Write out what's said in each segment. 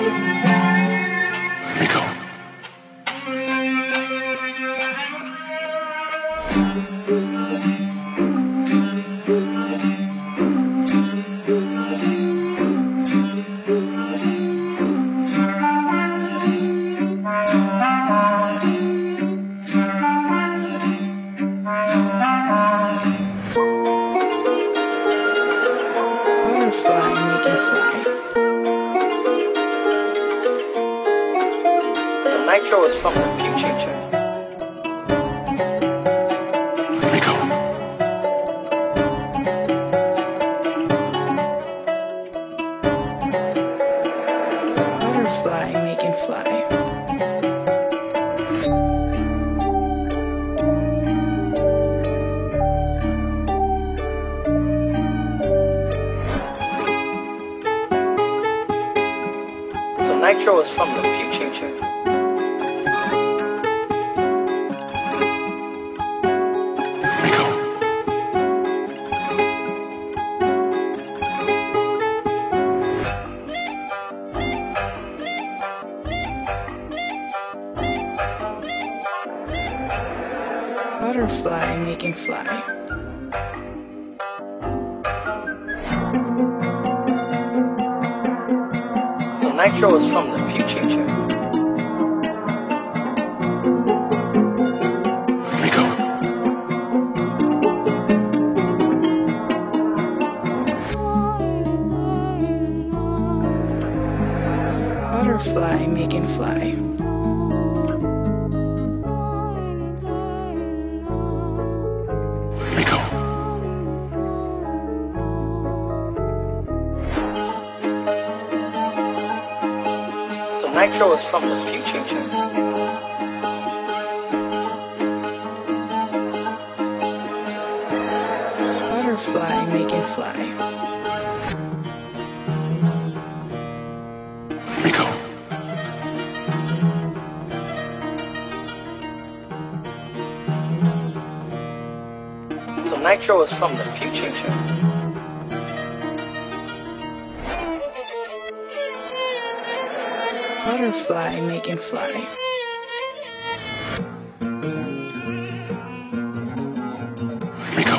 Let me go. Butterfly, make it fly. So Nitro is from the future. Let me go. Butterfly, make it fly. So Nitro is from the future. Let me go. Butterfly, make it fly. So Nitro is from the future. Let me go. Butterfly, make it fly. Let me go. So Nitro is from the future. Butterfly, make it fly. Let me go. So Nitro is from the future. Butterfly, make it fly. Let me go.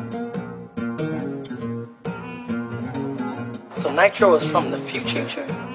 So Nitro is from the future.